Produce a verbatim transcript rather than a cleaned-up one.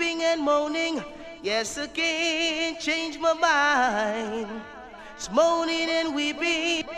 weeping and moaning. Yes, I can't change my mind. It's moaning and weeping.